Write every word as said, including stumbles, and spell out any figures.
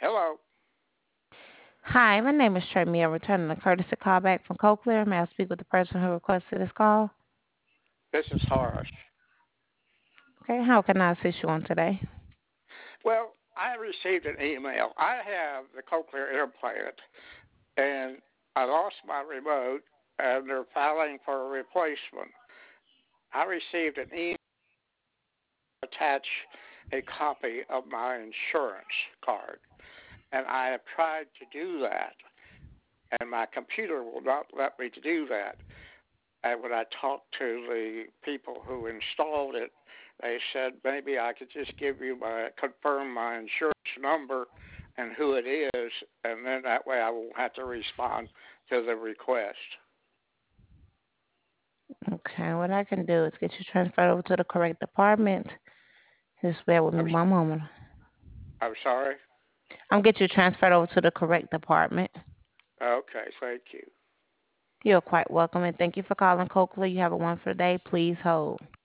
Hello, Hi, my name is Trey I'm returning a courtesy call back from Cochlear. May I speak with the person who requested this call? this is Horace. Okay, how can I assist you on today? Well, I received an email. I have the cochlear implant, and I lost my remote, and they're filing for a replacement. I received an email attach a copy of my insurance card, and I have tried to do that, and my computer will not let me to do that. And when I talked to the people who installed it, they said maybe I could just give you my confirm my insurance number and who it is, and then that way I won't have to respond to the request. Okay, what I can do is get you transferred over to the correct department. Just bear with me I'm one moment. I'm sorry. I'm gonna get you transferred over to the correct department. Okay, thank you. You're quite welcome and thank you for calling Cochlear. You have a wonderful day. Please hold.